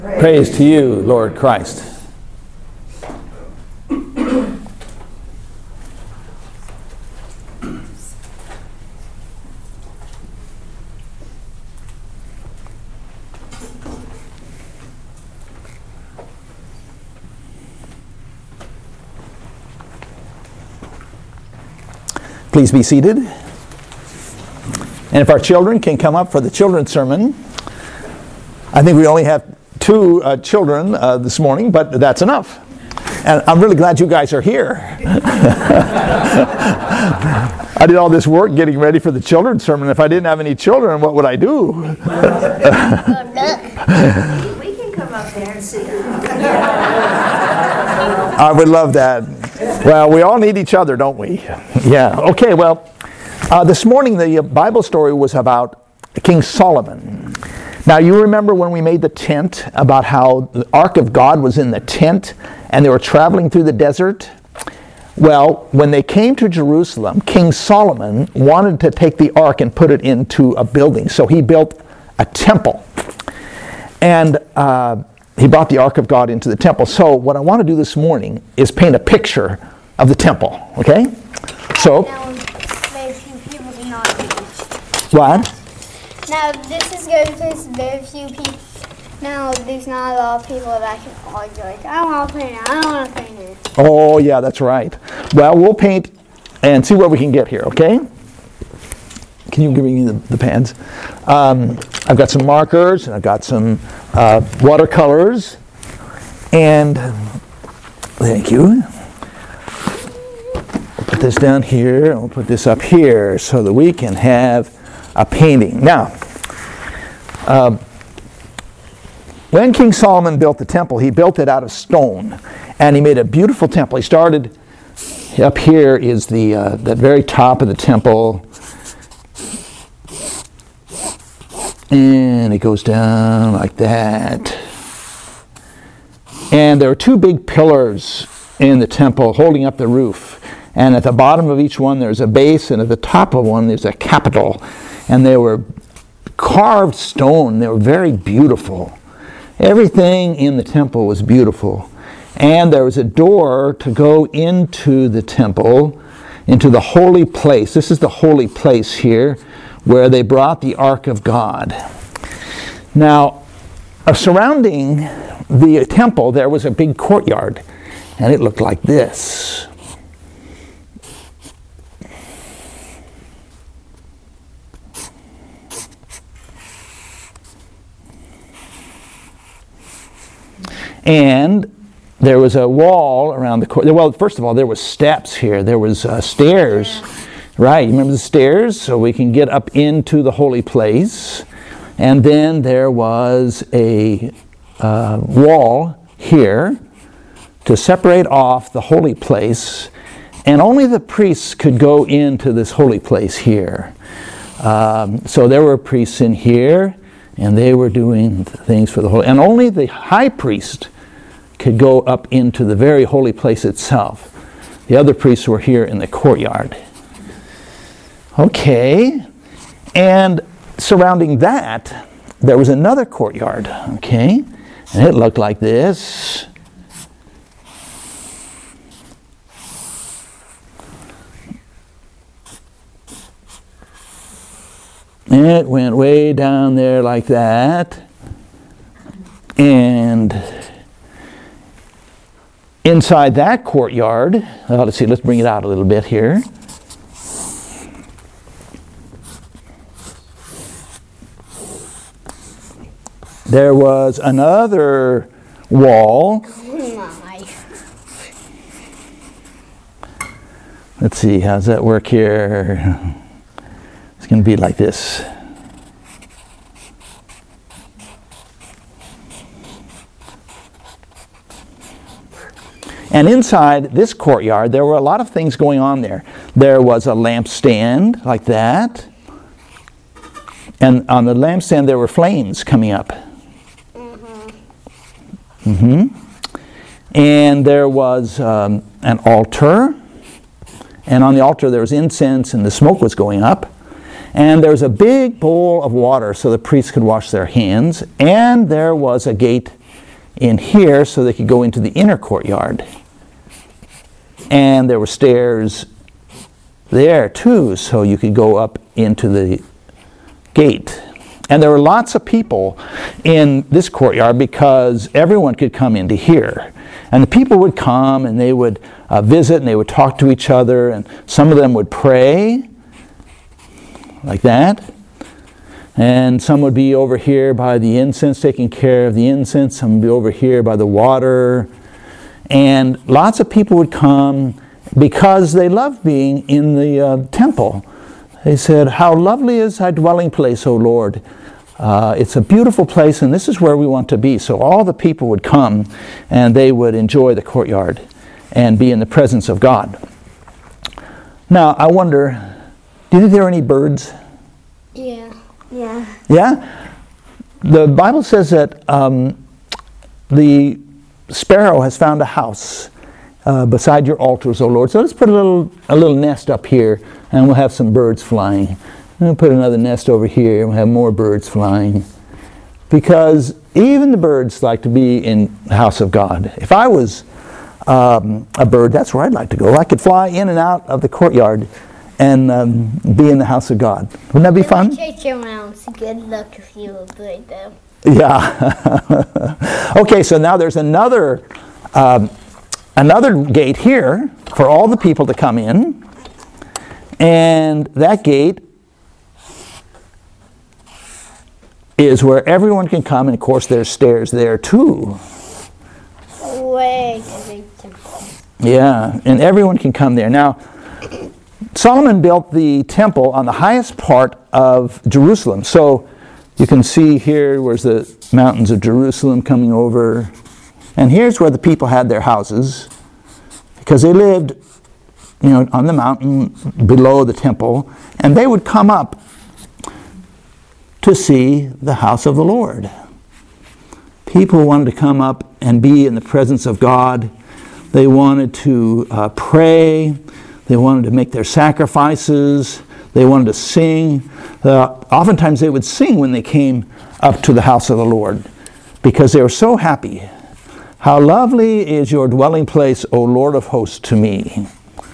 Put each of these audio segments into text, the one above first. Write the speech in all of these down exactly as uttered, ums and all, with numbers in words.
Praise to you, Lord Christ. Please be seated. And if our children can come up for the children's sermon. I think we only have two uh, children uh, this morning, but that's enough. And I'm really glad you guys are here. I did all this work getting ready for the children's sermon. If I didn't have any children, what would I do? We can come up there and sit down. I would love that. Well, we all need each other, don't we? Yeah. Okay, well, uh, this morning the Bible story was about King Solomon. Now, you remember when we made the tent about how the Ark of God was in the tent and they were traveling through the desert? Well, when they came to Jerusalem, King Solomon wanted to take the Ark and put it into a building. So he built a temple. And uh, he brought the Ark of God into the temple. So what I want to do this morning is paint a picture of the temple. Okay? So, Very few people do not reach. what? Now, this is good because very few people. Now, there's not a lot of people that can argue, like, I don't want to paint it, I don't want to paint it. Oh, yeah, that's right. Well, we'll paint and see what we can get here, okay? Can you give me the, the pens? Um, I've got some markers, and I've got some uh, watercolors, and thank you. We'll put this down here, and we'll put this up here so that we can have a painting. Now, uh, when King Solomon built the temple, he built it out of stone, and he made a beautiful temple. He started, up here is the uh, that very top of the temple, and it goes down like that. And there are two big pillars in the temple holding up the roof, and at the bottom of each one there's a base, and at the top of one there's a capital. And they were carved stone. They were very beautiful. Everything in the temple was beautiful. And there was a door to go into the temple, into the holy place. This is the holy place here, where they brought the Ark of God. Now, uh, surrounding the temple, there was a big courtyard, and it looked like this. And there was a wall around the court. Well, first of all, there was steps here. There was uh, stairs, yeah. Right? You remember the stairs? So we can get up into the holy place. And then there was a uh, wall here to separate off the holy place. And only the priests could go into this holy place here. Um, so there were priests in here, and they were doing things for the holy. And only the high priest could go up into the very holy place itself. The other priests were here in the courtyard. Okay. And surrounding that, there was another courtyard. Okay. And it looked like this. It went way down there like that. And inside that courtyard, well, let's see, let's bring it out a little bit here. There was another wall. Let's see, how's that work here? It's going to be like this. And inside this courtyard, there were a lot of things going on there. There was a lampstand like that. And on the lampstand, there were flames coming up. Mm-hmm. Mm-hmm. And there was um, an altar. And on the altar, there was incense, and the smoke was going up. And there was a big bowl of water so the priests could wash their hands. And there was a gate in here so they could go into the inner courtyard. And there were stairs there too, so you could go up into the gate. And there were lots of people in this courtyard because everyone could come into here. And the people would come and they would uh, visit and they would talk to each other, and some of them would pray like that. And some would be over here by the incense, taking care of the incense. Some would be over here by the water. And lots of people would come because they loved being in the uh, temple. They said, "How lovely is thy dwelling place, O Lord. Uh, it's a beautiful place, and this is where we want to be." So all the people would come, and they would enjoy the courtyard and be in the presence of God. Now, I wonder, do you think there are any birds? Yeah. Yeah. Yeah? The Bible says that um, the sparrow has found a house uh, beside your altars, O Lord. So let's put a little a little nest up here, and we'll have some birds flying. And we'll put another nest over here, and we'll have more birds flying. Because even the birds like to be in the house of God. If I was um, a bird, that's where I'd like to go. I could fly in and out of the courtyard and um, be in the house of God. Wouldn't that be fun? Chase you around. It's good luck if you a bird, though. Yeah. Okay, so now there's another um, another gate here for all the people to come in. And that gate is where everyone can come, and of course there's stairs there too. Way to big temple. Yeah, and everyone can come there. Now, Solomon built the temple on the highest part of Jerusalem. So you can see here where's the mountains of Jerusalem coming over. And here's where the people had their houses, because they lived, you know, on the mountain below the temple, and they would come up to see the house of the Lord. People wanted to come up and be in the presence of God. They wanted to uh, pray. They wanted to make their sacrifices. They wanted to sing. Uh, oftentimes they would sing when they came up to the house of the Lord, because they were so happy. How lovely is your dwelling place, O Lord of hosts, to me.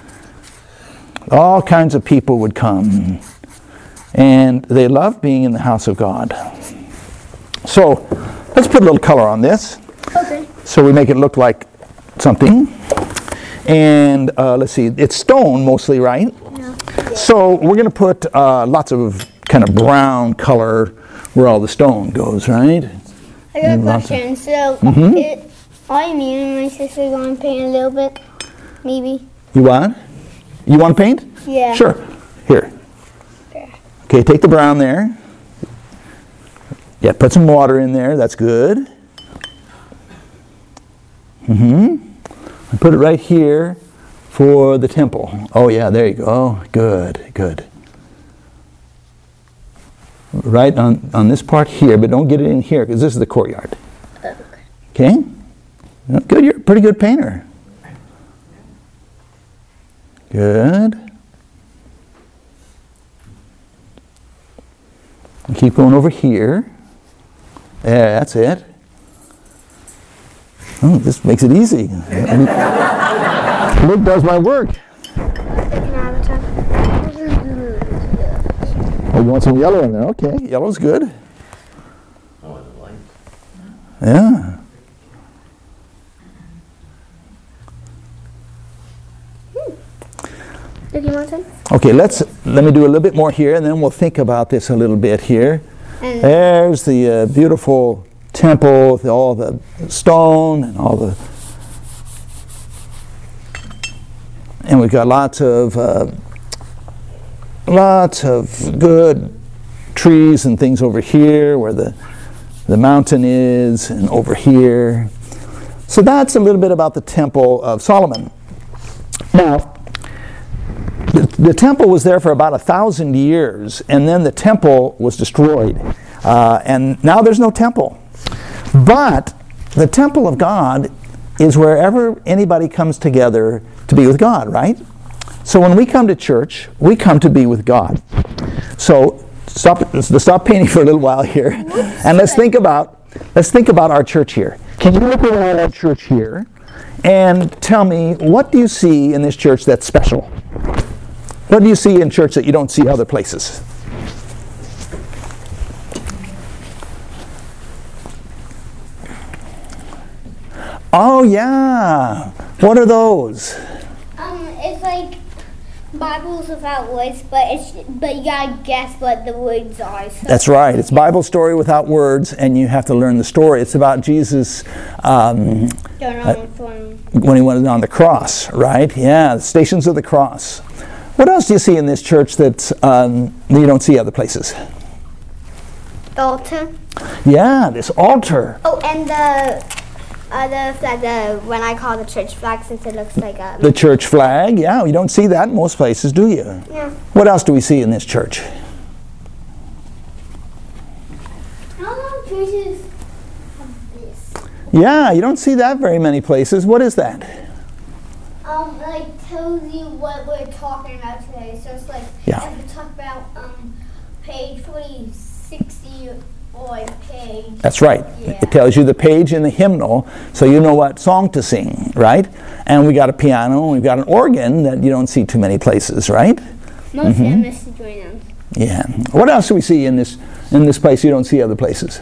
All kinds of people would come, and they loved being in the house of God. So let's put a little color on this. Okay. So we make it look like something. And uh, let's see, it's stone mostly, right? Yeah. So we're going to put uh, lots of kind of brown color where all the stone goes, right? I got a And lots of- question. So, Mhm. it, are me and my sister going to paint a little bit? Maybe? You want? You want to paint? Yeah. Sure. Here. Okay. Okay, take the brown there. Yeah, put some water in there. That's good. Mm-hmm. And put it right here for the temple. Oh yeah, there you go. Good, good. Right on, on this part here, but don't get it in here because this is the courtyard. Okay? Good, you're a pretty good painter. Good. And keep going over here. Yeah, that's it. Oh, this makes it easy. Luke does my work. Oh, you want some yellow in there? Okay, yellow's good. Oh, the light. Yeah. Did you want some? Okay, let's let me do a little bit more here, and then we'll think about this a little bit here. And There's the uh, beautiful temple with all the stone and all the, and we've got lots of uh, lots of good trees and things over here where the the mountain is, and over here. So that's a little bit about the Temple of Solomon. Now, the, the temple was there for about a thousand years, and then the temple was destroyed, uh, and now there's no temple. But the temple of God is wherever anybody comes together to be with God, right? So when we come to church, we come to be with God. So stop, stop painting for a little while here, and let's think about let's think about our church here. can you look around our church here and tell me, what do you see in this church that's special? What do you see in church that you don't see other places? Oh yeah, what are those? Um, it's like Bibles without words, but it's but you gotta guess what the words are. So. That's right. It's Bible story without words, and you have to learn the story. It's about Jesus um, uh, when he went on the cross, right? Yeah, the Stations of the Cross. What else do you see in this church that um, you don't see other places? The altar. Yeah, this altar. Oh, and the other flag, the when I call the church flag, since it looks like a. The church flag. Yeah, you don't see that in most places, do you? Yeah. What else do we see in this church? I don't know if churches have this. Yeah, you don't see that very many places. What is that? Um, like tells you what we're talking about today. So it's like Yeah. if we talk about um page forty, sixty, or page. That's right. Yeah. It tells you the page in the hymnal, so you know what song to sing, right? And we got a piano, and we've got an organ that you don't see too many places, right? Mostly mm-hmm. I miss the join them. Yeah. What else do we see in this in this place you don't see other places?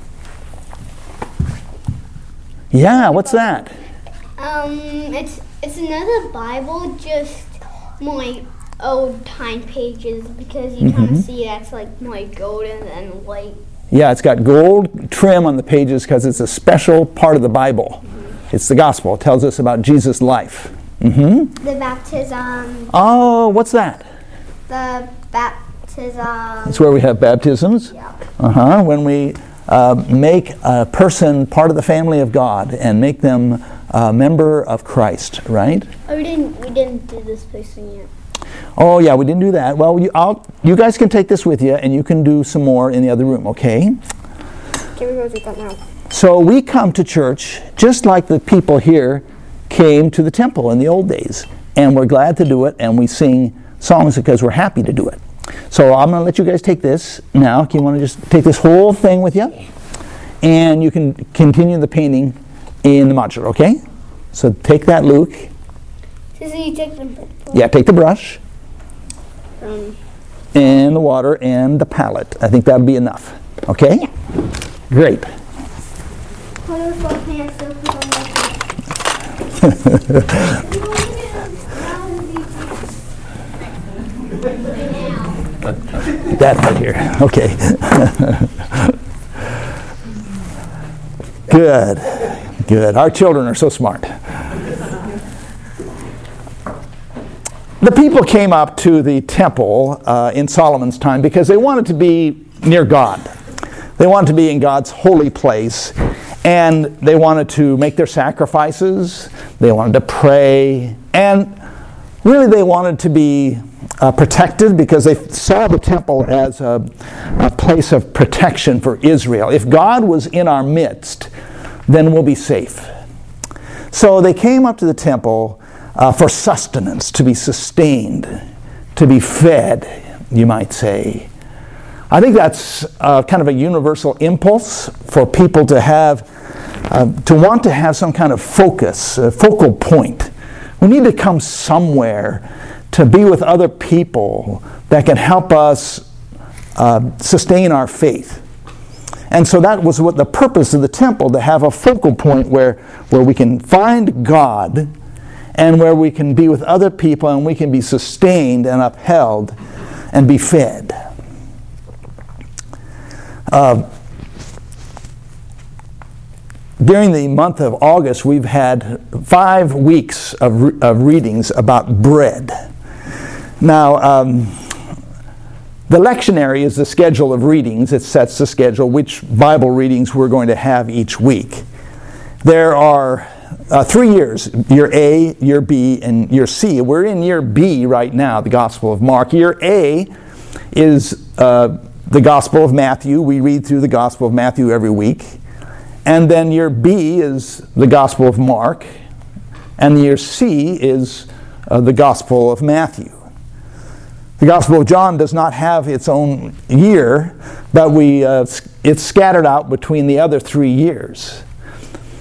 Yeah. What's that? Um, it's it's another Bible, just more old time pages, because you Mm-hmm. kind of see that's like more golden and white. Yeah, it's got gold trim on the pages because it's a special part of the Bible. Mm-hmm. It's the gospel. It tells us about Jesus' life. Mm-hmm. The baptism. Oh, what's that? The baptism. It's where we have baptisms. Yeah. Uh-huh. When we uh, make a person part of the family of God and make them a member of Christ, right? Oh, we didn't we didn't do this person yet. Oh, yeah, we didn't do that. Well, you, I'll, you guys can take this with you, and you can do some more in the other room, okay? Okay, we go do that now. So we come to church just like the people here came to the temple in the old days. And we're glad to do it, and we sing songs because we're happy to do it. So I'm going to let you guys take this now. Do you want to just take this whole thing with you? And you can continue the painting in the modular, okay? So take that, Luke. So you take them. Yeah, take the brush. Um, And the water and the palette. I think that'll be enough. Okay? Yeah. Great. colorful pants to put on my That right here. Okay. Good. Good. Our children are so smart. The people came up to the temple uh, in Solomon's time because they wanted to be near God. They wanted to be in God's holy place, and they wanted to make their sacrifices. They wanted to pray, and really they wanted to be uh, protected because they saw the temple as a, a place of protection for Israel. If God was in our midst, then we'll be safe. So they came up to the temple Uh, for sustenance, to be sustained, to be fed, you might say. I think that's uh, kind of a universal impulse for people to have, uh, to want to have some kind of focus, a focal point. We need to come somewhere to be with other people that can help us uh, sustain our faith. And so that was what the purpose of the temple, to have a focal point where, where we can find God and where we can be with other people and we can be sustained and upheld and be fed. Uh, during the month of August, we've had five weeks of, re- of readings about bread. Now, um, the lectionary is the schedule of readings. It sets the schedule, which Bible readings we're going to have each week. There are Uh, three years, year A, year B, and year C. We're in year B right now, the Gospel of Mark. Year A is uh, the Gospel of Matthew. We read through the Gospel of Matthew every week. And then year B is the Gospel of Mark. And year C is uh, the Gospel of Matthew. The Gospel of John does not have its own year, but we uh, it's scattered out between the other three years.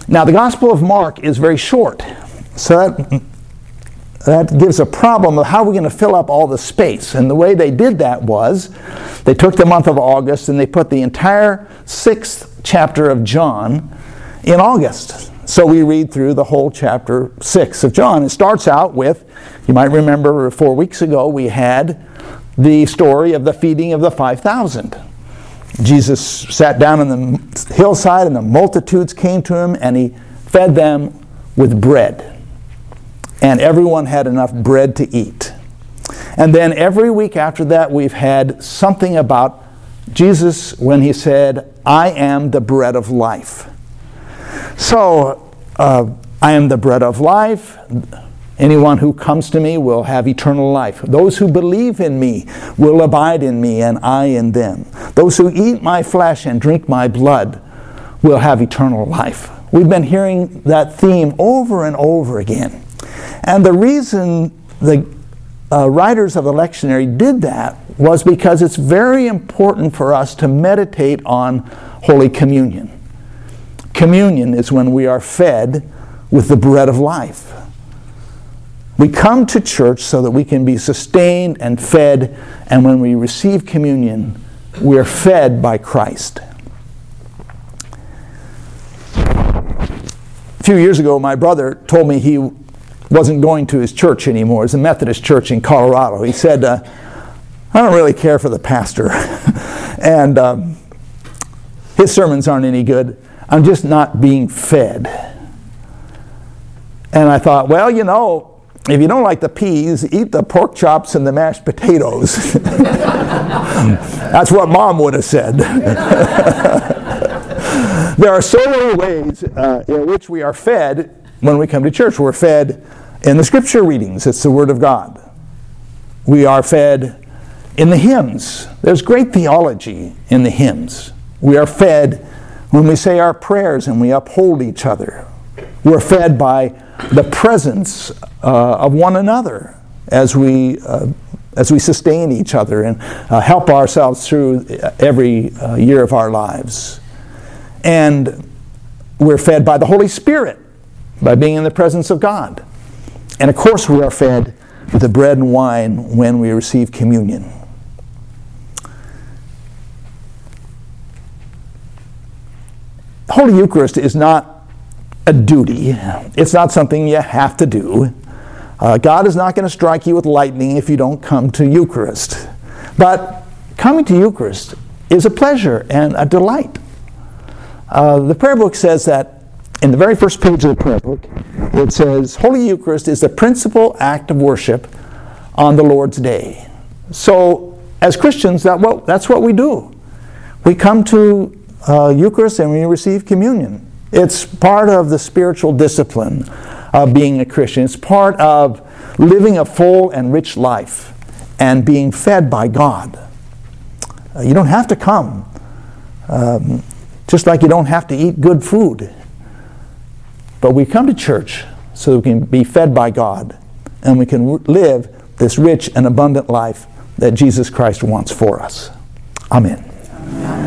Now, the Gospel of Mark is very short, so that, that gives a problem of how we're going to fill up all the space. And the way they did that was they took the month of August and they put the entire sixth chapter of John in August. So we read through the whole chapter six of John. It starts out with, you might remember four weeks ago, we had the story of the feeding of the five thousand. Jesus sat down on the hillside and the multitudes came to him and he fed them with bread. And everyone had enough bread to eat. And then every week after that we've had something about Jesus when he said, I am the bread of life. So, uh, I am the bread of life. Anyone who comes to me will have eternal life. Those who believe in me will abide in me and I in them. Those who eat my flesh and drink my blood will have eternal life. We've been hearing that theme over and over again. And the reason the uh, writers of the lectionary did that was because it's very important for us to meditate on Holy Communion. Communion is when we are fed with the bread of life. We come to church so that we can be sustained and fed, and when we receive communion, we are fed by Christ. A few years ago, my brother told me he wasn't going to his church anymore. It's a Methodist church in Colorado. He said, uh, I don't really care for the pastor, and um, his sermons aren't any good. I'm just not being fed. And I thought, well, you know, if you don't like the peas, eat the pork chops and the mashed potatoes. That's what Mom would have said. There are so many ways uh, in which we are fed when we come to church. We're fed in the scripture readings. It's the Word of God. We are fed in the hymns. There's great theology in the hymns. We are fed when we say our prayers and we uphold each other. We're fed by the presence uh, of one another as we uh, as we sustain each other and uh, help ourselves through every uh, year of our lives. And we're fed by the Holy Spirit, by being in the presence of God. And of course we are fed with the bread and wine when we receive communion. Holy Eucharist is not a duty. It's not something you have to do. Uh, God is not going to strike you with lightning if you don't come to Eucharist. But coming to Eucharist is a pleasure and a delight. Uh, the prayer book says that in the very first page of the prayer book, it says, Holy Eucharist is the principal act of worship on the Lord's Day. So, as Christians, that well, that's what we do. We come to uh, Eucharist and we receive communion. It's part of the spiritual discipline of being a Christian. It's part of living a full and rich life and being fed by God. Uh, you don't have to come, um, just like you don't have to eat good food. But we come to church so we can be fed by God and we can live this rich and abundant life that Jesus Christ wants for us. Amen. Amen.